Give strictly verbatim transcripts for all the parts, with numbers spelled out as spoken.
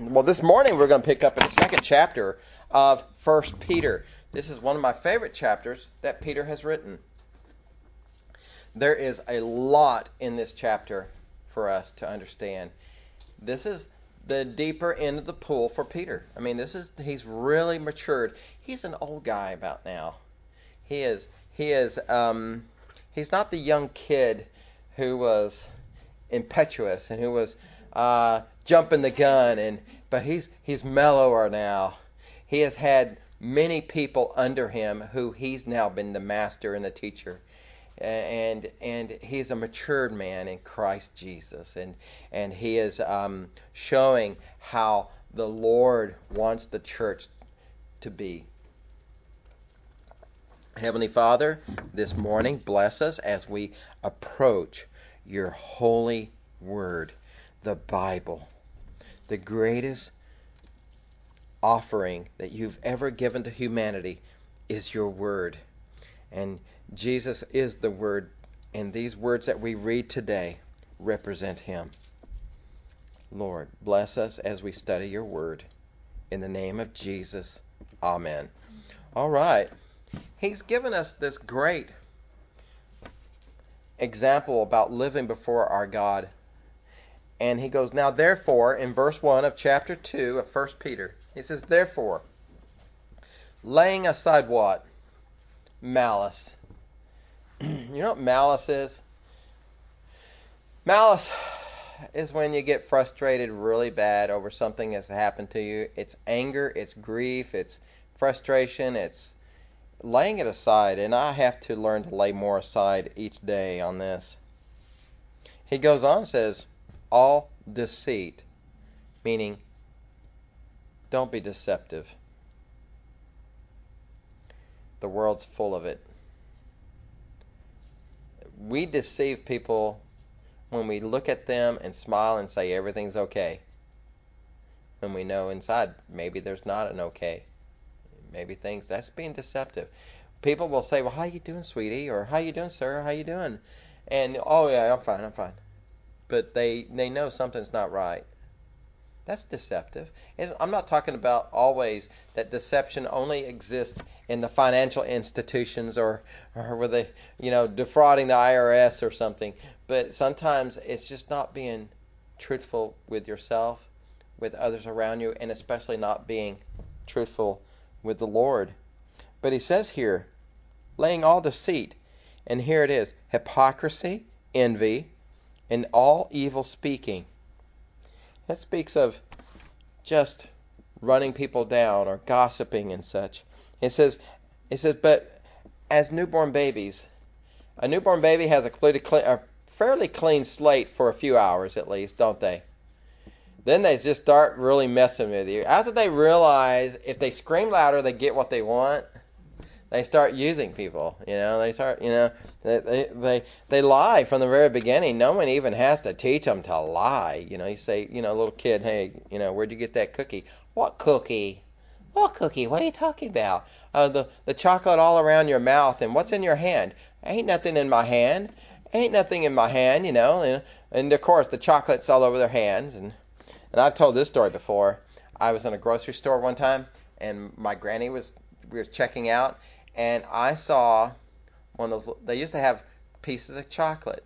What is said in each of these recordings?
Well, this morning we're going to pick up in the second chapter of First Peter. This is one of my favorite chapters that Peter has written. There is a lot in this chapter for us to understand. This is the deeper end of the pool for Peter. I mean, this is he's really matured. He's an old guy about now. He is he is um, he's not the young kid who was impetuous and who was uh, jumping the gun, and but he's he's mellower now. He has had many people under him who he's now been the master and the teacher. And and he's a matured man in Christ Jesus, and and he is um, showing how the Lord wants the church to be. Heavenly Father, this morning bless us as we approach your holy word, the Bible, the greatest offering that you've ever given to humanity is your word. And Jesus is the Word, and these words that we read today represent Him. Lord, bless us as we study your Word. In the name of Jesus, Amen. All right. He's given us this great example about living before our God. And he goes, now therefore, in verse one of chapter two of First Peter, he says, therefore, laying aside what? Malice. You know what malice is? Malice is when you get frustrated really bad over something that's happened to you. It's anger, it's grief, it's frustration, it's laying it aside. And I have to learn to lay more aside each day on this. He goes on and says, all deceit, meaning don't be deceptive. The world's full of it. We deceive people when we look at them and smile and say everything's okay. When we know inside maybe there's not an okay. Maybe things, that's being deceptive. People will say, well, how you doing, sweetie? Or how you doing, sir? How you doing? And, oh, yeah, I'm fine, I'm fine. But they, they know something's not right. That's deceptive. And I'm not talking about always that deception only exists in the financial institutions or, or where they, you know, defrauding the I R S or something. But sometimes it's just not being truthful with yourself, with others around you, and especially not being truthful with the Lord. But he says here, laying all deceit, and here it is, hypocrisy, envy, and all evil speaking. That speaks of just running people down or gossiping and such. It says, it says, but as newborn babies, a newborn baby has a, a fairly clean slate for a few hours at least, don't they? Then they just start really messing with you. After they realize if they scream louder, they get what they want. They start using people, you know. They start, you know, they, they they they lie from the very beginning. No one even has to teach them to lie. You know, you say, you know, a little kid, hey, you know, where'd you get that cookie? What cookie? What cookie? What are you talking about? Uh, the the chocolate all around your mouth, and what's in your hand? Ain't nothing in my hand. Ain't nothing in my hand, you know. And and of course the chocolate's all over their hands. And and I've told this story before. I was in a grocery store one time, and my granny was we were checking out. And I saw one of those, they used to have pieces of chocolate,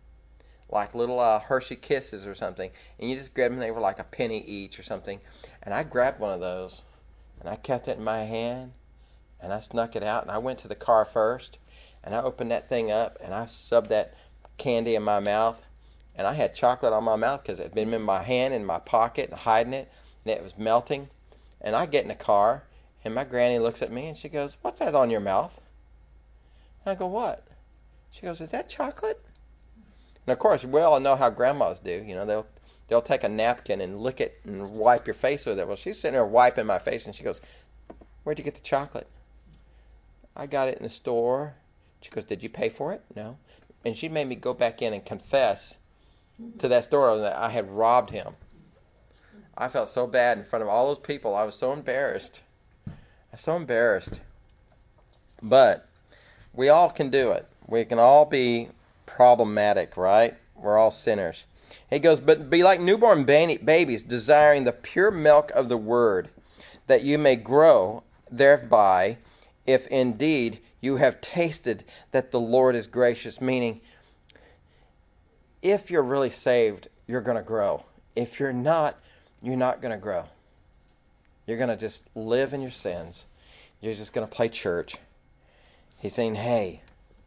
like little uh, Hershey Kisses or something. And you just grab them, they were like a penny each or something. And I grabbed one of those, and I kept it in my hand, and I snuck it out. And I went to the car first, and I opened that thing up, and I shoved that candy in my mouth. And I had chocolate on my mouth because it had been in my hand, in my pocket, and hiding it, and it was melting. And I get in the car, and my granny looks at me and she goes, what's that on your mouth? And I go, what? She goes, is that chocolate? And of course, we all know how grandmas do. You know, they'll they'll take a napkin and lick it and wipe your face with it. Well, she's sitting there wiping my face and she goes, where'd you get the chocolate? I got it in the store. She goes, did you pay for it? No. And she made me go back in and confess to that store that I had robbed him. I felt so bad in front of all those people. I was so embarrassed. I'm so embarrassed. But we all can do it. We can all be problematic, right? We're all sinners. He goes, but be like newborn babies, desiring the pure milk of the word, that you may grow thereby, if indeed you have tasted that the Lord is gracious. Meaning, if you're really saved, you're going to grow. If you're not, you're not going to grow. You're going to just live in your sins. You're just going to play church. He's saying, hey,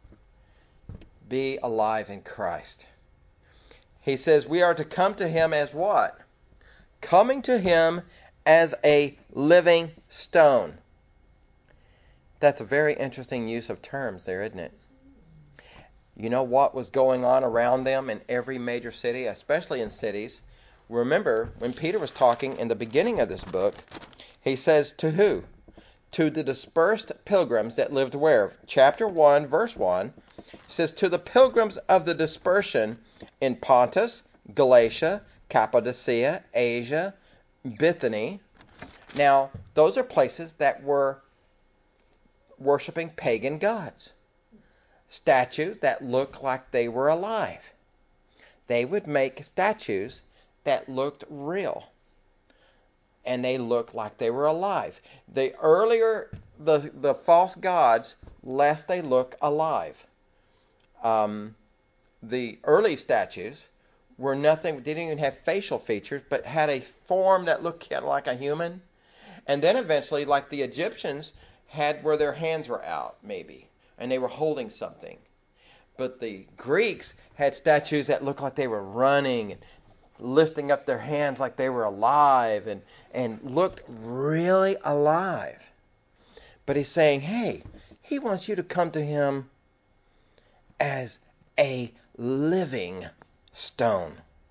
be alive in Christ. He says we are to come to him as what? Coming to him as a living stone. That's a very interesting use of terms there, isn't it? You know what was going on around them in every major city, especially in cities? Remember, when Peter was talking in the beginning of this book, he says to who? To the dispersed pilgrims that lived where? Chapter one, verse one, says, to the pilgrims of the dispersion in Pontus, Galatia, Cappadocia, Asia, Bithynia. Now, those are places that were worshiping pagan gods. Statues that looked like they were alive. They would make statues that looked real. And they looked like they were alive. The earlier the, the false gods, less they look alive. Um, the early statues were nothing, didn't even have facial features, but had a form that looked kind of like a human. And then eventually, like the Egyptians, had where their hands were out, maybe, and they were holding something. But the Greeks had statues that looked like they were running and lifting up their hands like they were alive and, and looked really alive. But he's saying, hey, he wants you to come to him as a living stone.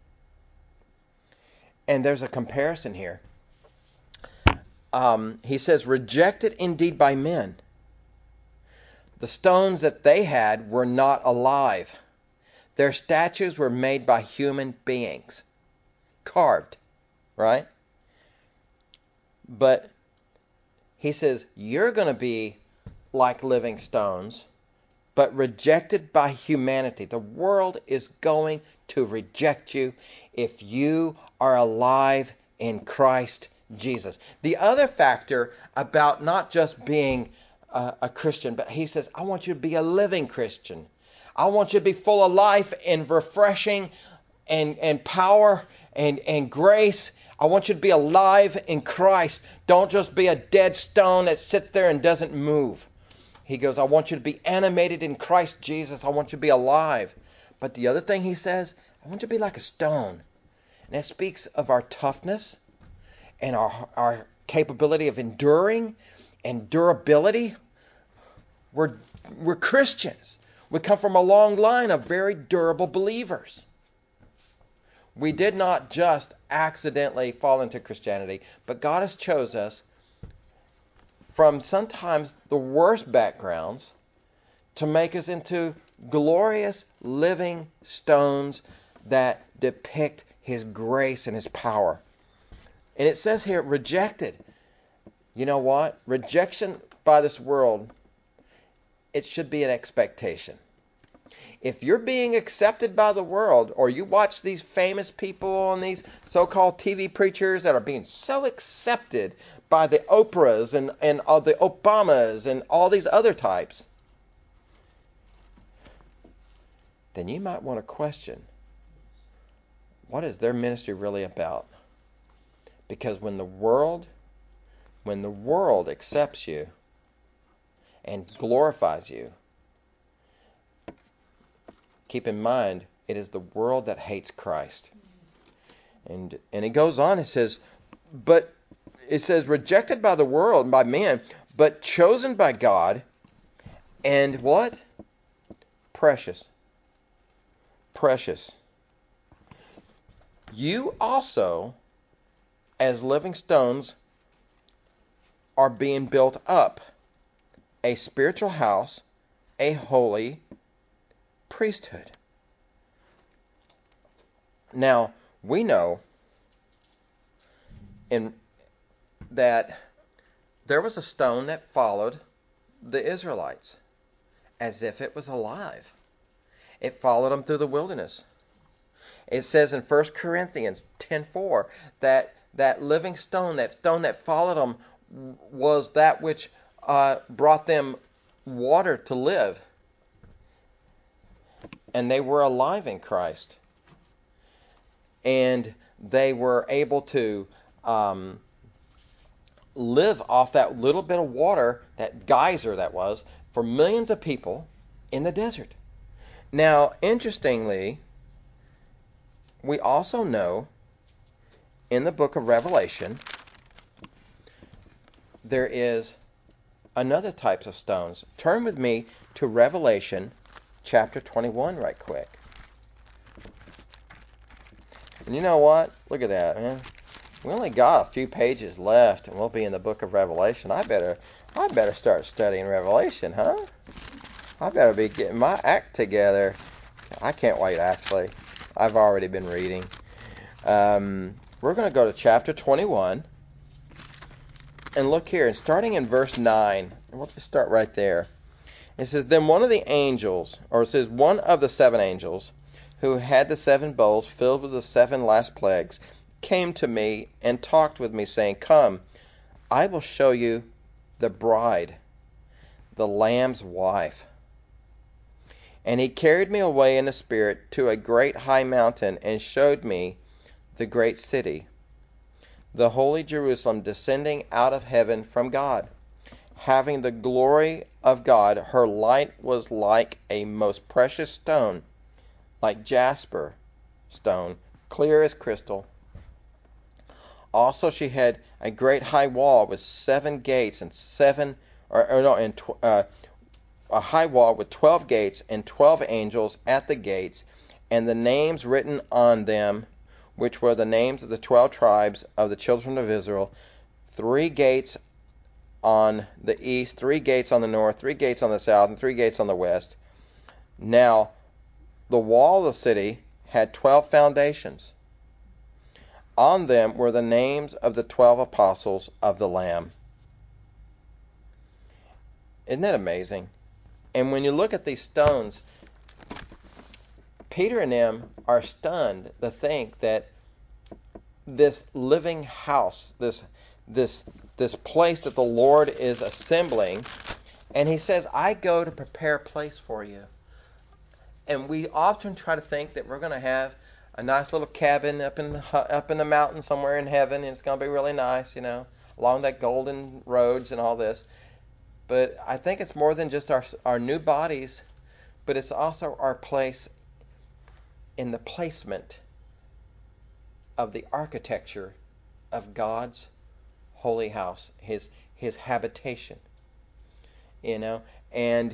And there's a comparison here. Um, he says, rejected indeed by men. The stones that they had were not alive. Their statues were made by human beings. Carved. Right? But he says, you're going to be like living stones, but rejected by humanity. The world is going to reject you if you are alive in Christ Jesus. The other factor about not just being a, a Christian, but he says, I want you to be a living Christian. I want you to be full of life and refreshing and, and power and, and grace. I want you to be alive in Christ. Don't just be a dead stone that sits there and doesn't move. He goes, I want you to be animated in Christ Jesus. I want you to be alive. But the other thing he says, I want you to be like a stone. And that speaks of our toughness and our, our capability of enduring and durability. We're, we're Christians. We come from a long line of very durable believers. We did not just accidentally fall into Christianity, but God has chosen us from sometimes the worst backgrounds to make us into glorious living stones that depict his grace and his power. And it says here, rejected. You know what? Rejection by this world, it should be an expectation. If you're being accepted by the world, or you watch these famous people and these so-called T V preachers that are being so accepted by the Oprahs and, and all the Obamas and all these other types, then you might want to question, what is their ministry really about? Because when the world, when the world accepts you and glorifies you, keep in mind, it is the world that hates Christ. And and it goes on, it says, but it says, rejected by the world and by men, but chosen by God, and what? Precious. Precious. You also, as living stones, are being built up, a spiritual house, a holy priesthood. Now, we know in that there was a stone that followed the Israelites as if it was alive. It followed them through the wilderness. It says in First Corinthians ten four that that living stone, that stone that followed them, was that which uh, brought them water to live. And they were alive in Christ. And they were able to um, live off that little bit of water, that geyser that was, for millions of people in the desert. Now, interestingly, we also know in the book of Revelation there is another types of stones. Turn with me to Revelation chapter twenty-one right quick. And you know what? Look at that, man. We only got a few pages left and we'll be in the book of Revelation. I better I better start studying Revelation, huh? I better be getting my act together. I can't wait, actually. I've already been reading. Um, we're going to go to chapter twenty-one. And look here, starting in verse nine. And we'll just start right there. It says, Then one of the angels, or it says, one of the seven angels, who had the seven bowls filled with the seven last plagues, came to me and talked with me, saying, Come, I will show you the bride, the Lamb's wife. And he carried me away in the Spirit to a great high mountain, and showed me the great city, the holy Jerusalem, descending out of heaven from God, having the glory of God. Her light was like a most precious stone, like jasper stone, clear as crystal. Also she had a great high wall with seven gates, and seven, or, or no, and tw- uh, a high wall with twelve gates, and twelve angels at the gates, and the names written on them, which were the names of the twelve tribes of the children of Israel. Three gates on the east, three gates on the north, three gates on the south, and three gates on the west. Now, the wall of the city had twelve foundations. On them were the names of the twelve apostles of the Lamb. Isn't that amazing? And when you look at these stones, Peter and them are stunned to think that this living house, this this this place that the Lord is assembling, and he says, I go to prepare a place for you. And we often try to think that we're going to have a nice little cabin up in the, up in the mountain somewhere in heaven, and it's going to be really nice, you know, along that golden roads and all this. But I think it's more than just our our new bodies, but it's also our place in the placement of the architecture of God's holy house, his his habitation. You know, and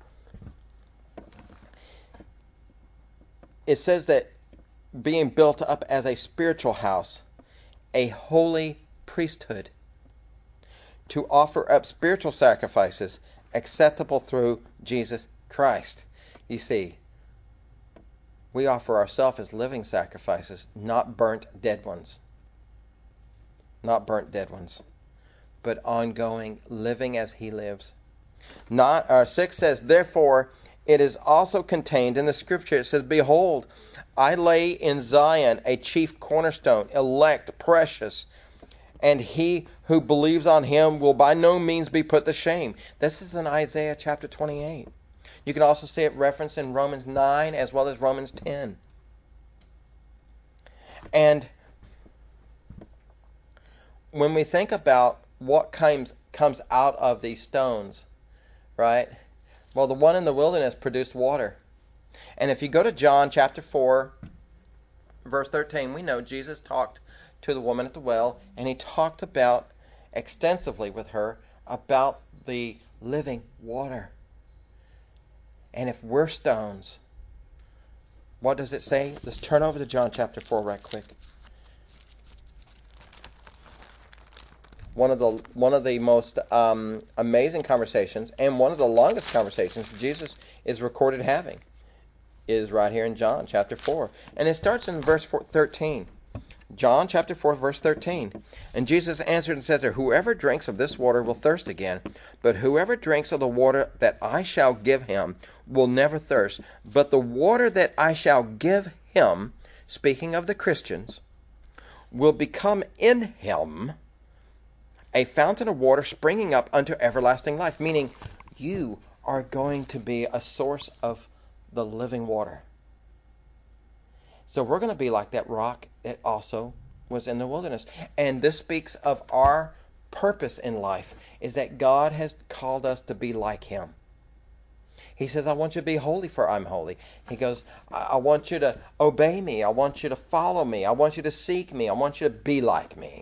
it says that being built up as a spiritual house, a holy priesthood, to offer up spiritual sacrifices acceptable through Jesus Christ. You see, we offer ourselves as living sacrifices, not burnt dead ones. Not burnt dead ones, but ongoing, living as he lives. Not, uh, six says, Therefore it is also contained in the scripture. It says, Behold, I lay in Zion a chief cornerstone, elect, precious, and he who believes on him will by no means be put to shame. This is in Isaiah chapter twenty-eight. You can also see it referenced in Romans nine as well as Romans ten. And when we think about what comes comes out of these stones, right? Well, the one in the wilderness produced water. And if you go to John chapter four, verse thirteen, we know Jesus talked to the woman at the well, and he talked about extensively with her about the living water. And if we're stones, what does it say? Let's turn over to John chapter four right quick. One of the one of the most um, amazing conversations, and one of the longest conversations Jesus is recorded having, is right here in John chapter four. And it starts in verse thirteen. John chapter four, verse thirteen. And Jesus answered and said to her, Whoever drinks of this water will thirst again, but whoever drinks of the water that I shall give him will never thirst. But the water that I shall give him speaking of the Christians, will become in him a fountain of water springing up unto everlasting life. Meaning, you are going to be a source of the living water. So we're going to be like that rock that also was in the wilderness. And this speaks of our purpose in life, is that God has called us to be like him. He says, I want you to be holy, for I'm holy. He goes, I, I want you to obey me. I want you to follow me. I want you to seek me. I want you to be like me.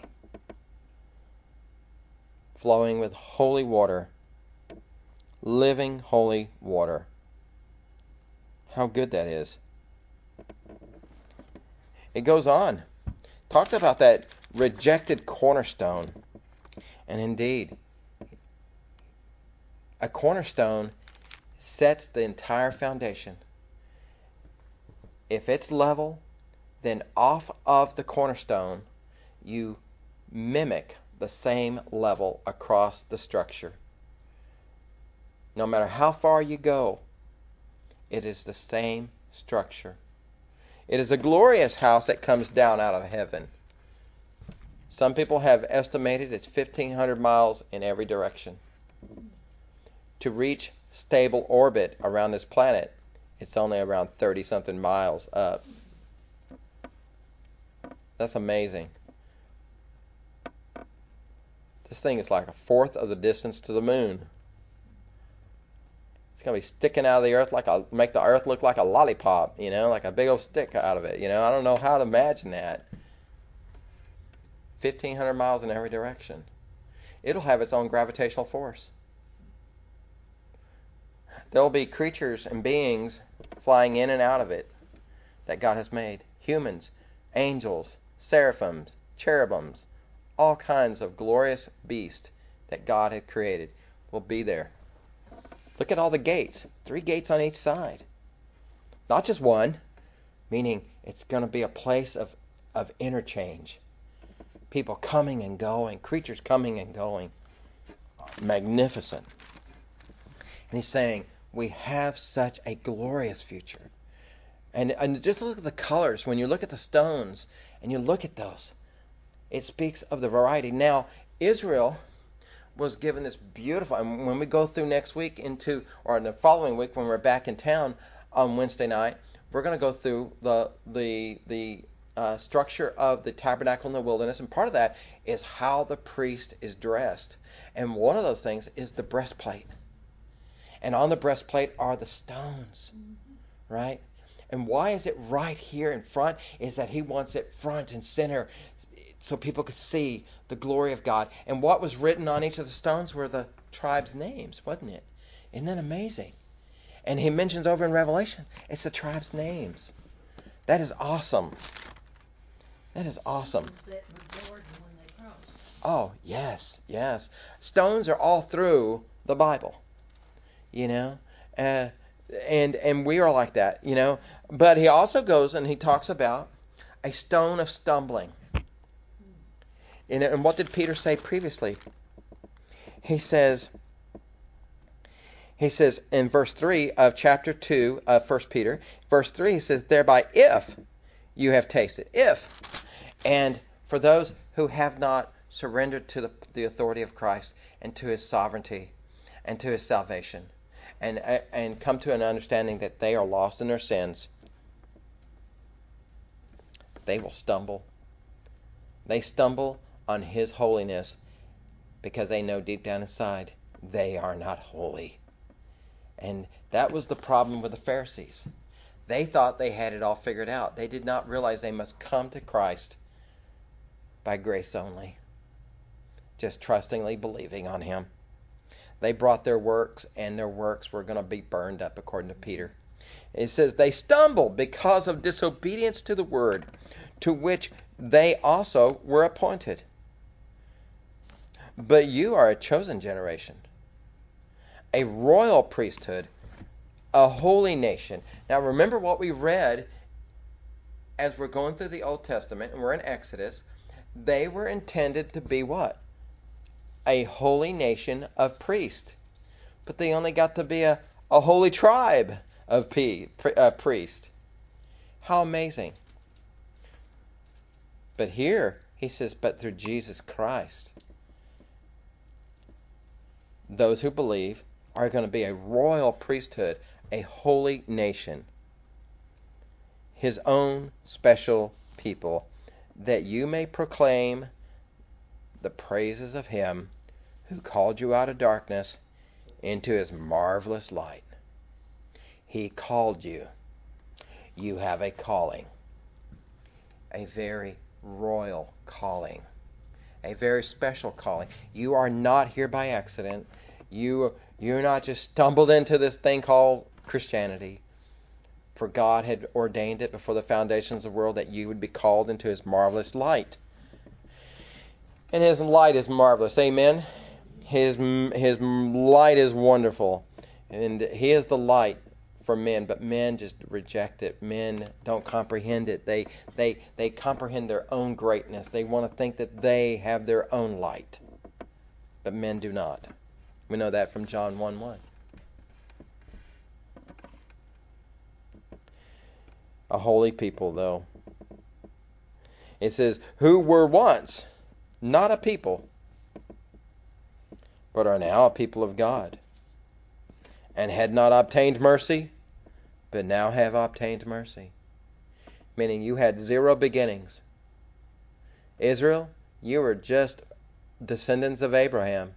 Flowing with holy water. Living holy water. How good that is. It goes on. Talked about that rejected cornerstone. And indeed, a cornerstone sets the entire foundation. If it's level, then off of the cornerstone, you mimic the same level across the structure. No matter how far you go, it is the same structure. It is a glorious house that comes down out of heaven. Some people have estimated it's fifteen hundred miles in every direction. To reach stable orbit around this planet, it's only around thirty something miles up. That's amazing. This thing is like a fourth of the distance to the moon. It's going to be sticking out of the earth like a, make the earth look like a lollipop, you know, like a big old stick out of it. You know, I don't know how to imagine that. fifteen hundred miles in every direction. It'll have its own gravitational force. There will be creatures and beings flying in and out of it that God has made. Humans, angels, seraphims, cherubims, all kinds of glorious beasts that God had created will be there. Look at all the gates. Three gates on each side. Not just one, meaning it's going to be a place of, of interchange. People coming and going, creatures coming and going. Magnificent. And he's saying, we have such a glorious future. And, and just look at the colors. When you look at the stones and you look at those, it speaks of the variety. Now, Israel was given this beautiful, and when we go through next week into, or in the following week when we're back in town on Wednesday night, we're going to go through the the the uh, structure of the tabernacle in the wilderness, and part of that is how the priest is dressed. And one of those things is the breastplate. And on the breastplate are the stones, mm-hmm. right? And why is it right here in front? Is that he wants it front and center so people could see the glory of God. And what was written on each of the stones were the tribes' names, wasn't it? Isn't that amazing? And he mentions over in Revelation, it's the tribes' names. That is awesome. That is awesome. Oh, yes, yes. Stones are all through the Bible. You know, uh, and and we are like that, you know. But he also goes and he talks about a stone of stumbling. And, and what did Peter say previously? He says, he says in verse three of chapter two of First Peter, verse three, he says, thereby if you have tasted, if, and for those who have not surrendered to the, the authority of Christ and to his sovereignty and to his salvation, and and come to an understanding that they are lost in their sins, they will stumble. They stumble on his holiness because they know deep down inside they are not holy. And that was the problem with the Pharisees. They thought they had it all figured out. They did not realize they must come to Christ by grace only, just trustingly believing on him. They brought their works, and their works were going to be burned up, according to Peter. It says, they stumbled because of disobedience to the word, to which they also were appointed. But you are a chosen generation, a royal priesthood, a holy nation. Now remember what we read as we're going through the Old Testament, and we're in Exodus. They were intended to be what? A holy nation of priests. But they only got to be a, a holy tribe of p, uh, priests. How amazing. But here, he says, but through Jesus Christ, those who believe are going to be a royal priesthood, a holy nation, his own special people, that you may proclaim the praises of him who called you out of darkness into his marvelous light. He called you. You have a calling, a very royal calling, a very special calling. You are not here by accident. You, you're not just stumbled into this thing called Christianity. For God had ordained it before the foundations of the world that you would be called into his marvelous light. And his light is marvelous. Amen? His, his light is wonderful. And he is the light for men, but men just reject it. Men don't comprehend it. They, they, they comprehend their own greatness. They want to think that they have their own light. But men do not. We know that from John one one. A holy people, though. It says, who were once not a people, but are now a people of God, and had not obtained mercy, but now have obtained mercy. Meaning you had zero beginnings. Israel, you were just descendants of Abraham.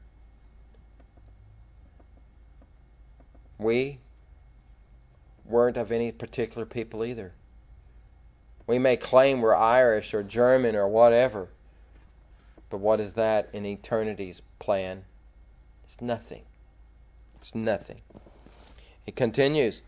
We weren't of any particular people either. We may claim we're Irish or German or whatever, but what is that in eternity's plan? It's nothing. It's nothing. It continues.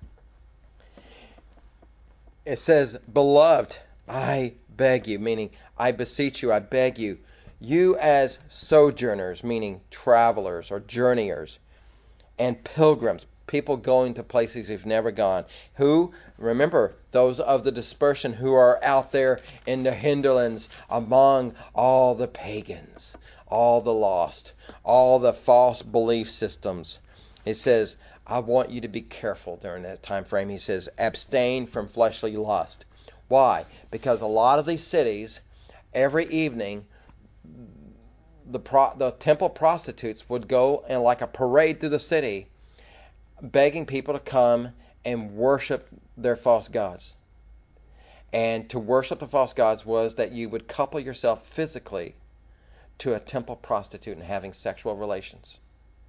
It says, beloved, I beg you, meaning I beseech you, I beg you, you as sojourners, meaning travelers or journeyers, and pilgrims, people going to places you've never gone, who, remember, those of the dispersion who are out there in the hinterlands among all the pagans, all the lost, all the false belief systems. It says, I want you to be careful during that time frame. He says, abstain from fleshly lust. Why? Because a lot of these cities, every evening, the pro- the temple prostitutes would go in like a parade through the city, begging people to come and worship their false gods. And to worship the false gods was that you would couple yourself physically to a temple prostitute and having sexual relations.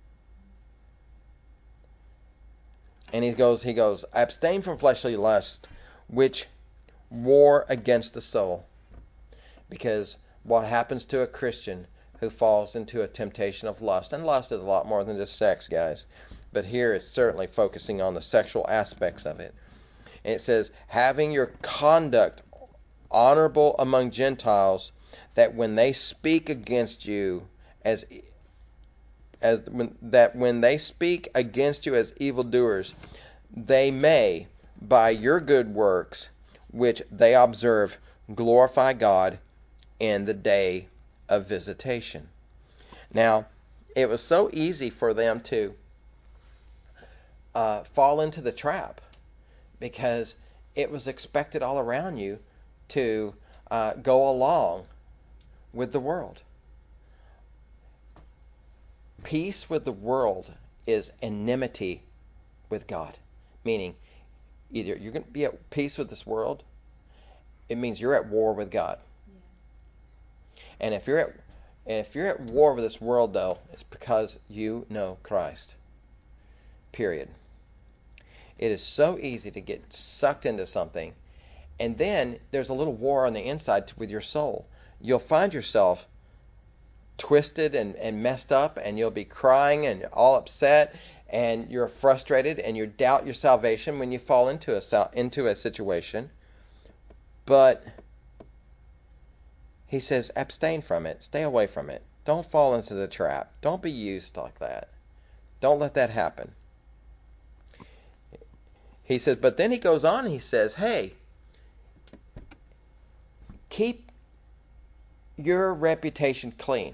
And he goes, he goes, abstain from fleshly lust, which war against the soul. Because what happens to a Christian who falls into a temptation of lust, and lust is a lot more than just sex, guys, but here it's certainly focusing on the sexual aspects of it. And it says, having your conduct honorable among Gentiles, that when they speak against you as as when, that when they speak against you as evildoers, they may, by your good works, which they observe, glorify God in the day of visitation. Now, it was so easy for them to uh, fall into the trap, because it was expected all around you to uh, go along with the world. Peace with the world is enmity with God. Meaning, either you're going to be at peace with this world, it means you're at war with God. Yeah. And if you're at and if you're at war with this world, though, it's because you know Christ. Period. It is so easy to get sucked into something, and then there's a little war on the inside with your soul. You'll find yourself twisted and, and messed up, and you'll be crying and all upset, and you're frustrated, and you doubt your salvation when you fall into a into a situation. But he says, abstain from it. Stay away from it. Don't fall into the trap. Don't be used like that. Don't let that happen. He says, but then he goes on and he says, hey, keep your reputation clean.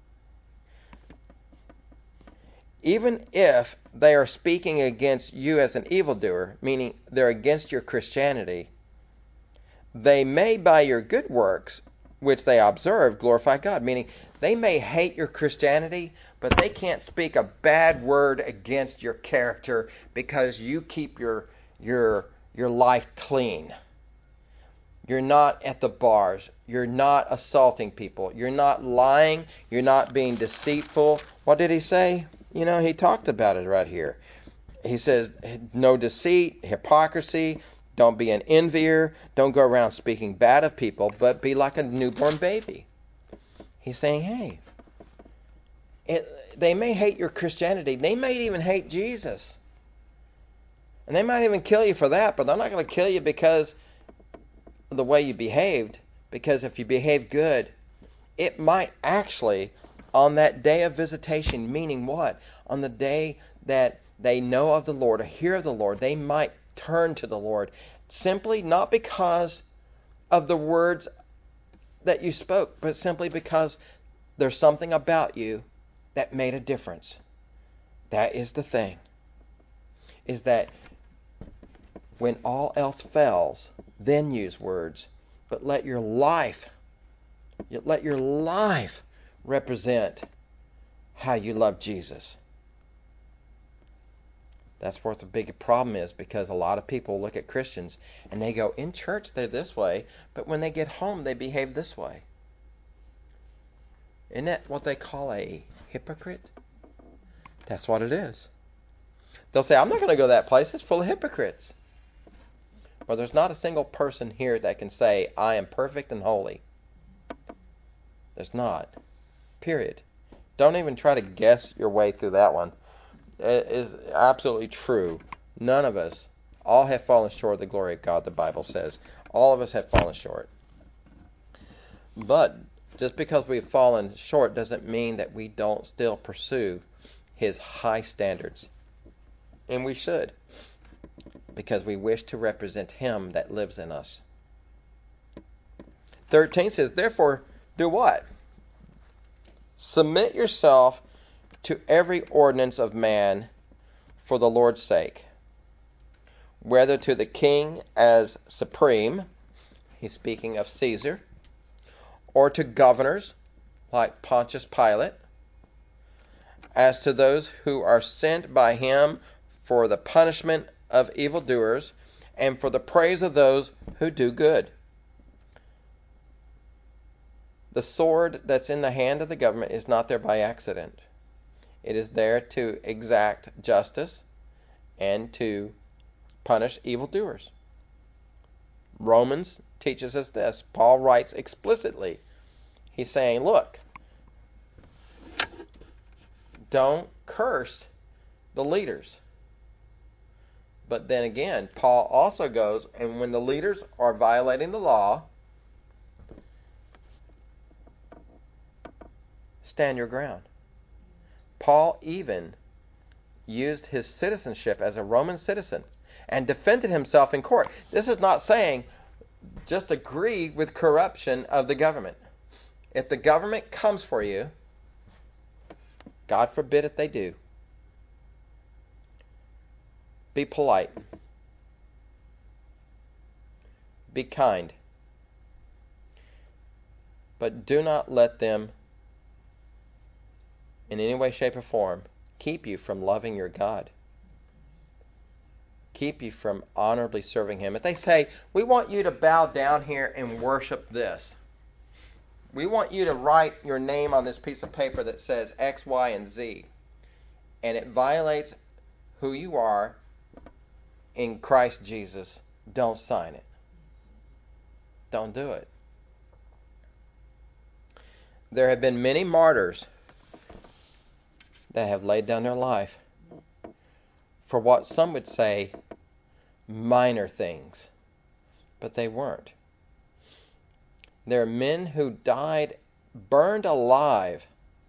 Even if they are speaking against you as an evildoer, meaning they're against your Christianity, they may by your good works which they observe glorify God. Meaning, they may hate your Christianity, but they can't speak a bad word against your character because you keep your your your life clean. You're not at the bars. You're not assaulting people. You're not lying. You're not being deceitful. What did he say? You know, he talked about it right here. He says, no deceit, hypocrisy. Don't be an envier. Don't go around speaking bad of people, but be like a newborn baby. He's saying, hey, it, they may hate your Christianity. They may even hate Jesus. And they might even kill you for that, but they're not going to kill you because of the way you behaved. Because if you behave good, it might actually, on that day of visitation, meaning what? On the day that they know of the Lord or hear of the Lord, they might turn to the Lord simply not because of the words that you spoke, but simply because there's something about you that made a difference. That is the thing. Is that when all else fails, then use words. But let your life, let your life represent how you love Jesus. That's where the big problem is, because a lot of people look at Christians and they go, in church they're this way, but when they get home they behave this way. Isn't that what they call a hypocrite? That's what it is. They'll say, I'm not going to go to that place. It's full of hypocrites. Well, there's not a single person here that can say, I am perfect and holy. There's not. Period. Don't even try to guess your way through that one. It is absolutely true. None of us, all have fallen short of the glory of God, the Bible says. All of us have fallen short. But just because we've fallen short doesn't mean that we don't still pursue His high standards. And we should, because we wish to represent Him that lives in us. thirteen says, therefore, do what? Submit yourself to every ordinance of man for the Lord's sake, whether to the king as supreme, he's speaking of Caesar, or to governors like Pontius Pilate, as to those who are sent by him for the punishment of evildoers and for the praise of those who do good. The sword that's in the hand of the government is not there by accident. It is there to exact justice and to punish evildoers. Romans teaches us this. Paul writes explicitly. He's saying, look, don't curse the leaders. But then again, Paul also goes, and when the leaders are violating the law, stand your ground. Paul even used his citizenship as a Roman citizen and defended himself in court. This is not saying just agree with corruption of the government. If the government comes for you, God forbid if they do, be polite. Be kind. But do not let them in any way, shape, or form keep you from loving your God. Keep you from honorably serving Him. If they say, we want you to bow down here and worship this. We want you to write your name on this piece of paper that says X, Y, and Z. And it violates who you are in Christ Jesus. Don't sign it. Don't do it. There have been many martyrs that have laid down their life for what some would say minor things, but they weren't. There are men who died burned alive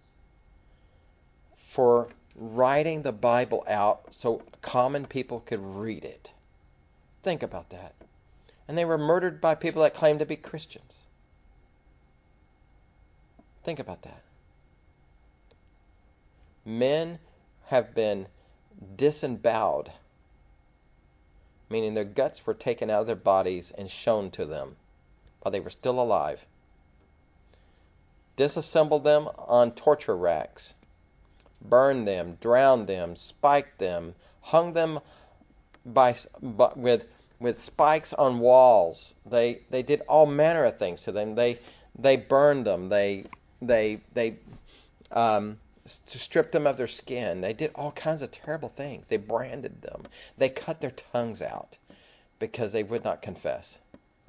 for writing the Bible out so common people could read it. Think about that. And they were murdered by people that claimed to be Christians. Think about that. Men have been disemboweled, meaning their guts were taken out of their bodies and shown to them while they were still alive. disassembled them on torture racks, burned them, drowned them, spiked them, hung them by, by with with spikes on walls. They they did all manner of things to them. They they burned them. They they they um, stripped them of their skin. They did all kinds of terrible things. They branded them. They cut their tongues out because they would not confess.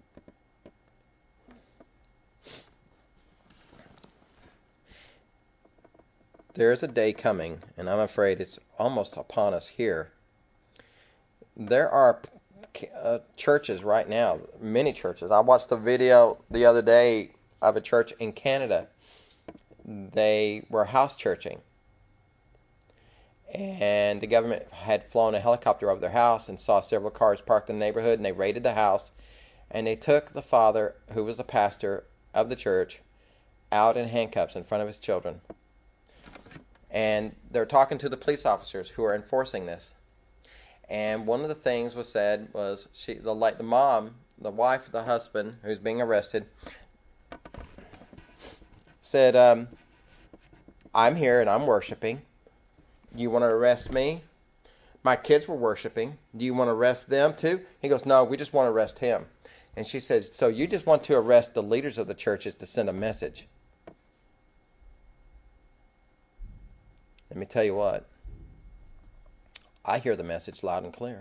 There is a day coming, and I'm afraid it's almost upon us here. There are uh, churches right now, many churches. I watched a video the other day of a church in Canada. They were house churching, and the government had flown a helicopter over their house and saw several cars parked in the neighborhood, and they raided the house, and they took the father, who was the pastor of the church, out in handcuffs in front of his children. And they're talking to the police officers who are enforcing this. And one of the things was said was she, the like the mom, the wife, the husband who's being arrested, said, um, "I'm here and I'm worshiping. You want to arrest me? My kids were worshiping. Do you want to arrest them too?" He goes, "No, we just want to arrest him." And she says, "So you just want to arrest the leaders of the churches to send a message?" Let me tell you what. I hear the message loud and clear.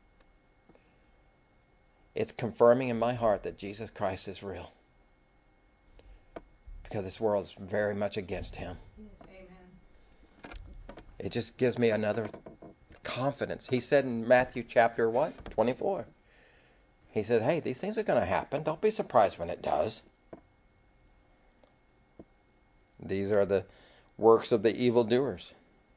It's confirming in my heart that Jesus Christ is real. Because this world is very much against him. Yes. Amen. It just gives me another confidence. He said in Matthew chapter what? twenty-four. He said, hey, these things are going to happen. Don't be surprised when it does. These are the works of the evildoers.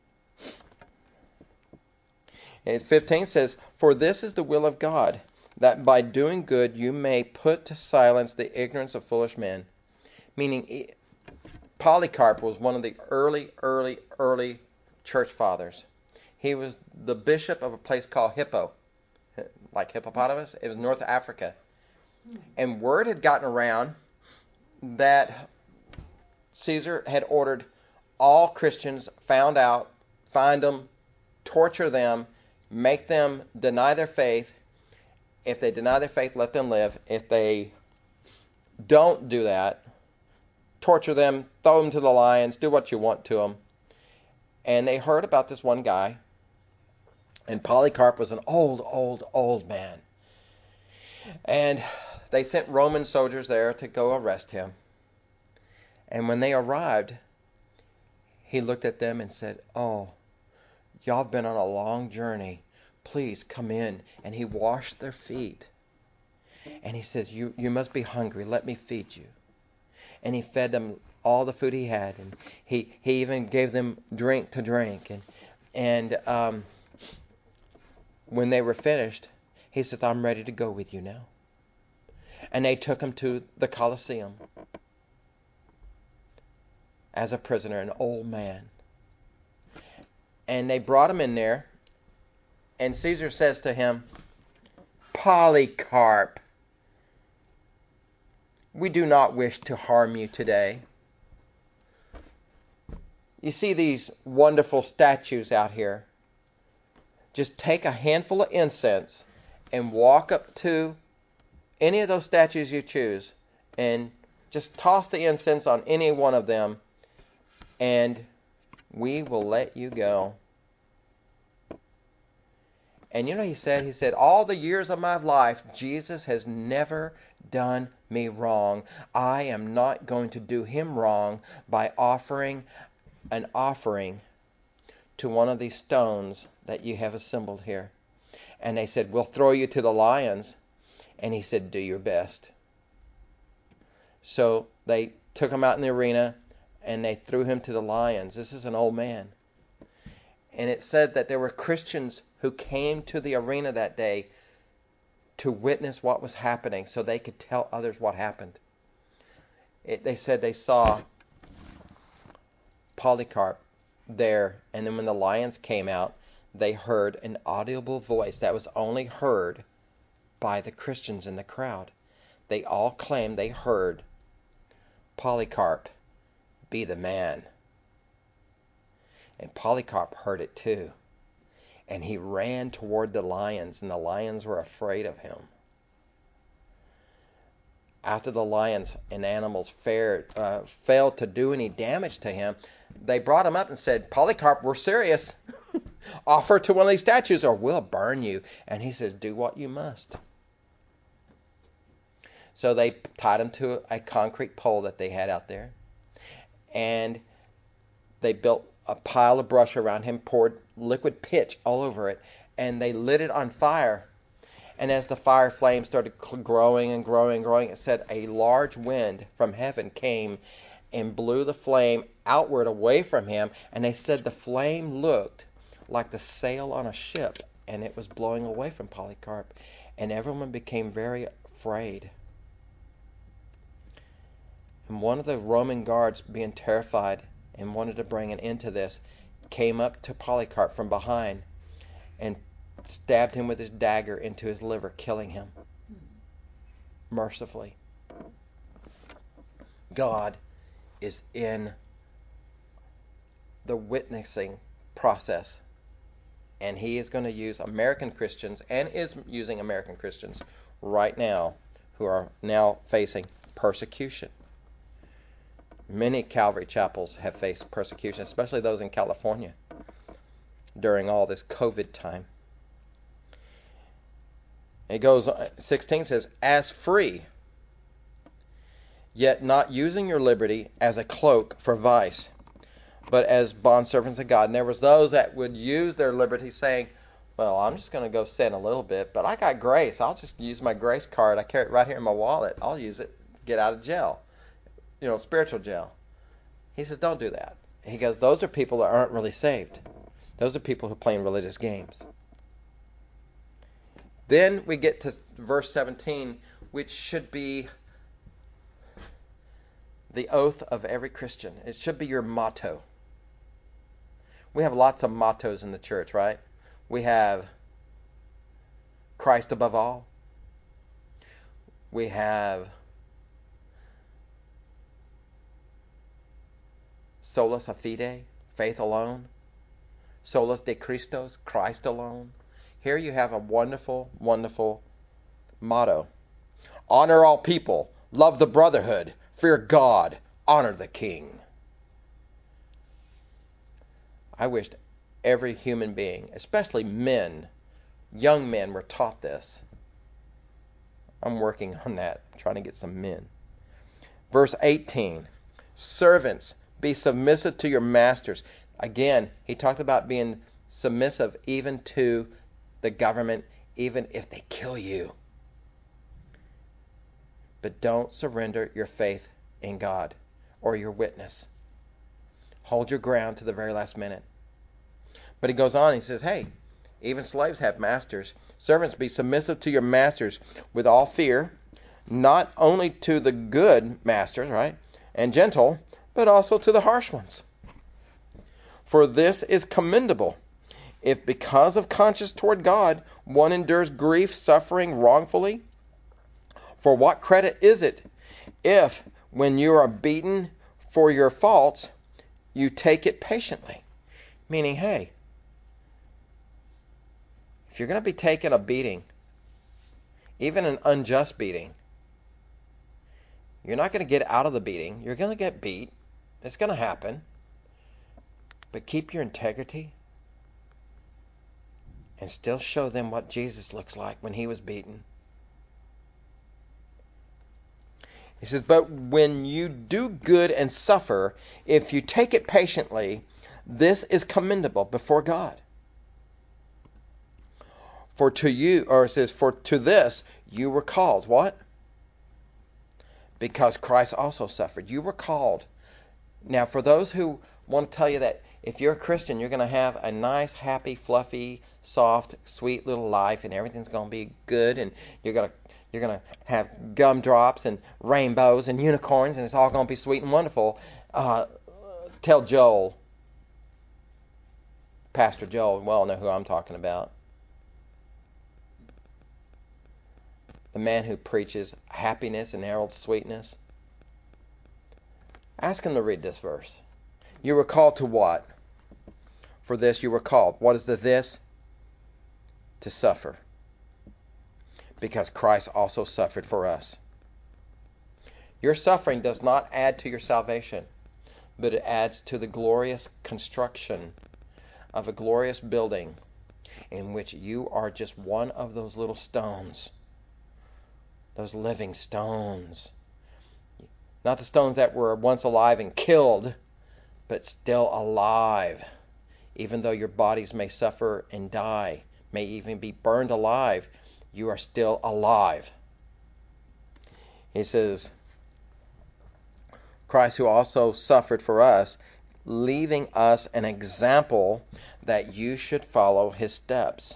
And fifteen says, "For this is the will of God, that by doing good you may put to silence the ignorance of foolish men." Meaning, Polycarp was one of the early, early, early church fathers. He was the bishop of a place called Hippo, like hippopotamus. It was North Africa. And word had gotten around that Caesar had ordered all Christians found out, find them, torture them, make them deny their faith. If they deny their faith, let them live. If they don't do that, torture them, throw them to the lions, do what you want to them. And they heard about this one guy, and Polycarp was an old, old, old man. And they sent Roman soldiers there to go arrest him. And when they arrived, he looked at them and said, "Oh, y'all have been on a long journey. Please come in." And he washed their feet. And he says, you, you must be hungry. Let me feed you. And he fed them all the food he had. And he, he even gave them drink to drink. And, and um, when they were finished, he said, "I'm ready to go with you now." And they took him to the Colosseum as a prisoner, an old man. And they brought him in there. And Caesar says to him, "Polycarp, we do not wish to harm you today. You see these wonderful statues out here. Just take a handful of incense and walk up to any of those statues you choose and just toss the incense on any one of them, and we will let you go." And you know he said, he said, "All the years of my life, Jesus has never done me wrong. I am not going to do him wrong by offering an offering to one of these stones that you have assembled here." And they said, "We'll throw you to the lions." And he said, "Do your best." So they took him out in the arena and they threw him to the lions. This is an old man. And it said that there were Christians who came to the arena that day to witness what was happening so they could tell others what happened. It, they said they saw Polycarp there, and then when the lions came out, they heard an audible voice that was only heard by the Christians in the crowd. They all claimed they heard Polycarp be the man. And Polycarp heard it too. And he ran toward the lions, and the lions were afraid of him. After the lions and animals fared, uh, failed to do any damage to him, they brought him up and said, Polycarp, we're serious. Offer to one of these statues or we'll burn you. And he says, do what you must. So they tied him to a concrete pole that they had out there. And they built a pile of brush around him, poured liquid pitch all over it, and they lit it on fire. And as the fire flame started growing and growing and growing, it said a large wind from heaven came and blew the flame outward away from him. And they said the flame looked like the sail on a ship, and it was blowing away from Polycarp. And everyone became very afraid. And one of the Roman guards, being terrified and wanted to bring an end to this, came up to Polycarp from behind and stabbed him with his dagger into his liver, killing him mercifully. God is in the witnessing process, and he is going to use American Christians, and is using American Christians right now, who are now facing persecution. Many Calvary chapels have faced persecution, especially those in California during all this COVID time. It goes, sixteen says, as free, yet not using your liberty as a cloak for vice, but as bondservants of God. And there was those that would use their liberty saying, well, I'm just going to go sin a little bit, but I got grace. I'll just use my grace card. I carry it right here in my wallet. I'll use it to get out of jail. You know, spiritual jail. He says, don't do that. He goes, those are people that aren't really saved. Those are people who are playing religious games. Then we get to verse seventeen, which should be the oath of every Christian. It should be your motto. We have lots of mottos in the church, right? We have Christ above all. We have Solus a fide, faith alone. Solus de Christos, Christ alone. Here you have a wonderful, wonderful motto. Honor all people, love the brotherhood, fear God, honor the king. I wished every human being, especially men, young men, were taught this. I'm working on that, trying to get some men. Verse eighteen, servants, be submissive to your masters. Again, he talked about being submissive even to the government, even if they kill you. But don't surrender your faith in God or your witness. Hold your ground to the very last minute. But he goes on, he says, hey, even slaves have masters. Servants, be submissive to your masters with all fear, not only to the good masters, right, and gentle, but also to the harsh ones. For this is commendable, if because of conscience toward God one endures grief, suffering wrongfully. For what credit is it if, when you are beaten for your faults, you take it patiently? Meaning, hey, if you're going to be taking a beating, even an unjust beating, you're not going to get out of the beating. You're going to get beat. It's going to happen. But keep your integrity and still show them what Jesus looks like when he was beaten. He says, but when you do good and suffer, if you take it patiently, this is commendable before God. For to you, or it says, for to this you were called. What? Because Christ also suffered. You were called. Now, for those who want to tell you that if you're a Christian, you're going to have a nice, happy, fluffy, soft, sweet little life, and everything's going to be good, and you're going to you're going to have gumdrops and rainbows and unicorns, and it's all going to be sweet and wonderful. Uh, tell Joel, Pastor Joel, well, know who I'm talking about. The man who preaches happiness and heralds sweetness. Ask him to read this verse. You were called to what? For this you were called. What is the this? To suffer. Because Christ also suffered for us. Your suffering does not add to your salvation, but it adds to the glorious construction of a glorious building in which you are just one of those little stones. Those living stones. Not the stones that were once alive and killed, but still alive. Even though your bodies may suffer and die, may even be burned alive, you are still alive. He says, Christ who also suffered for us, leaving us an example that you should follow his steps.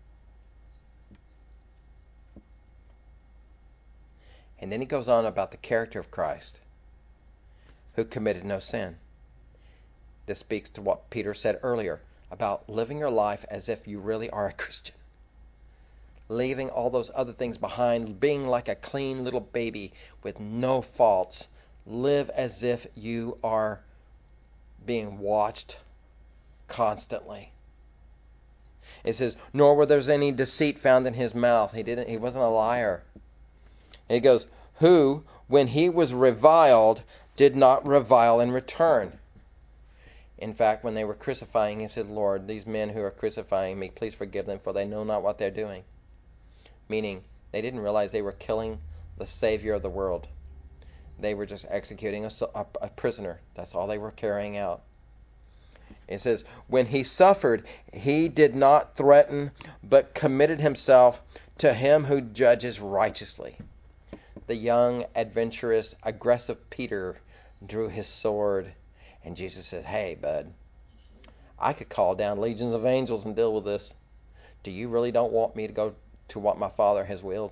And then he goes on about the character of Christ, who committed no sin. This speaks to what Peter said earlier about living your life as if you really are a Christian. Leaving all those other things behind, being like a clean little baby with no faults. Live as if you are being watched constantly. It says, nor were there any deceit found in his mouth. He didn't. He wasn't a liar. And he goes, who, when he was reviled, did not revile in return. In fact, when they were crucifying him, he said, Lord, these men who are crucifying me, please forgive them, for they know not what they're doing. Meaning, they didn't realize they were killing the Savior of the world. They were just executing a, a, a prisoner. That's all they were carrying out. It says, when he suffered, he did not threaten, but committed himself to him who judges righteously. The young, adventurous, aggressive Peter drew his sword, and Jesus said, hey, bud, I could call down legions of angels and deal with this. Do you really don't want me to go to what my Father has willed?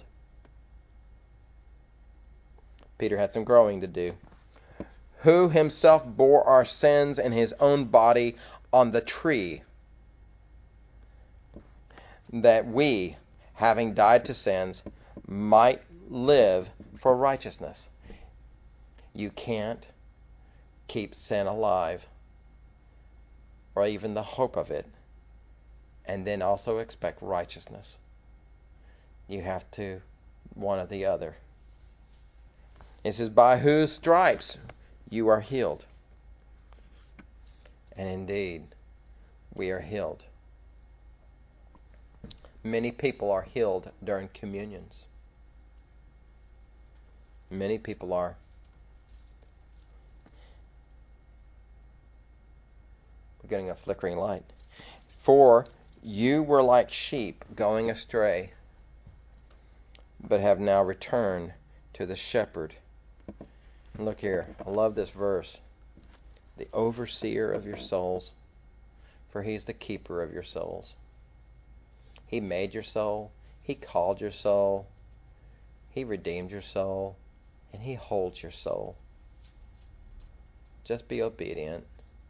Peter had some growing to do. Who himself bore our sins in his own body on the tree, that we, having died to sins, might live for righteousness. You can't keep sin alive, or even the hope of it, and then also expect righteousness. You have to, one or the other. It says, by whose stripes you are healed. And indeed, we are healed. Many people are healed during communions. Many people are. We're getting a flickering light. For you were like sheep going astray, but have now returned to the shepherd. And look here, I love this verse. The overseer of your souls, for he's the keeper of your souls. He made your soul, he called your soul, he redeemed your soul, and he holds your soul. Just be obedient.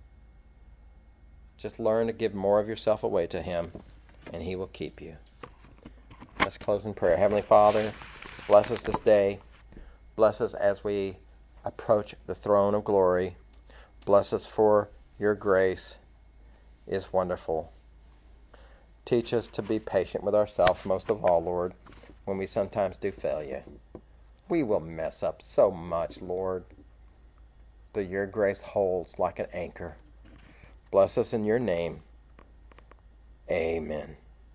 Just learn to give more of yourself away to him, and he will keep you. Let's close in prayer. Heavenly Father, bless us this day. Bless us as we approach the throne of glory. Bless us for your grace is wonderful. Teach us to be patient with ourselves most of all, Lord, when we sometimes do fail you. We will mess up so much, Lord, but your grace holds like an anchor. Bless us in your name. Amen.